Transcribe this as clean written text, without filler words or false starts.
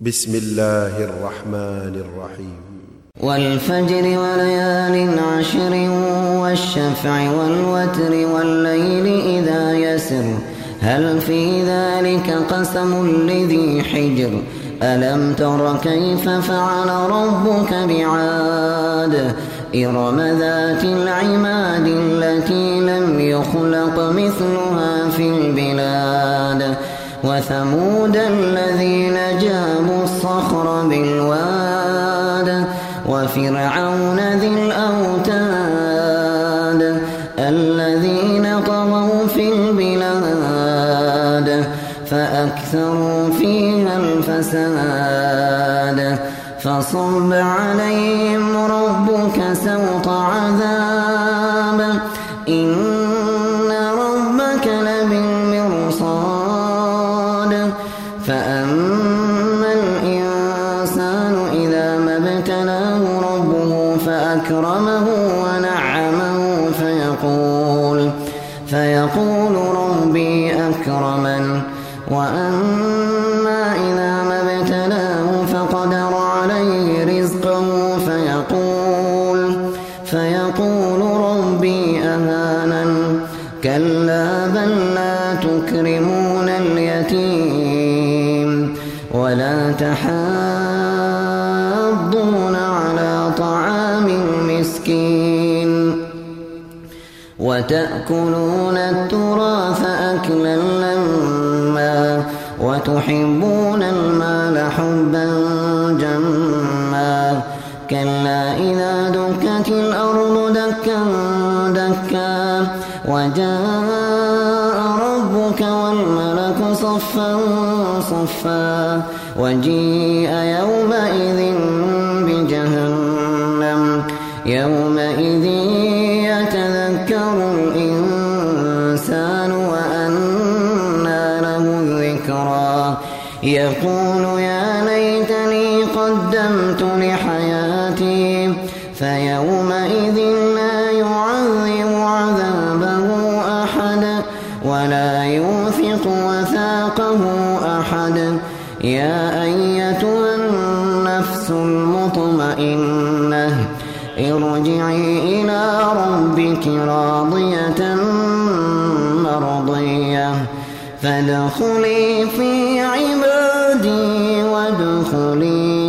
بسم الله الرحمن الرحيم والفجر وليال عشر والشفع والوتر والليل إذا يسر هل في ذلك قسم لذي حجر ألم تر كيف فعل ربك بعاد إرم ذات العماد التي لم يخلق مثلها في البلاد وثمود الذين جابوا الصخر بالواد وفرعون ذي الأوتاد الذين طغوا في البلاد فأكثروا فيها الفساد فصب عليهم ربك سوط عذاب إن ربك لبالمرصاد فأما الإنسان إذا ما ابتلاه ربه فأكرمه ونعمه فيقول ربي أكرمن وأما إذا ما ابتلاه فقدر عليه رزقه فيقول ربي أهانن كلا بل لا تكرمون اليتيم ولا تحاضون على طعام المسكين وتأكلون التراث أكلا لما وتحبون المال حبا جما كلا إذا دكت الأرض دكا دكا وجاء ربك والملك صفا صفا وجيء يومئذ بجهنم يومئذ يتذكر الإنسان وأنى له الذكرى يقول يا ليتني قدمت لحياتي فيومئذ لا يعذب عذابه أحد ولا يوثق وثاقه أحد يا أيتها النفس المطمئنة ارجعي إلى ربك راضية مرضية فادخلي في عبادي وادخلي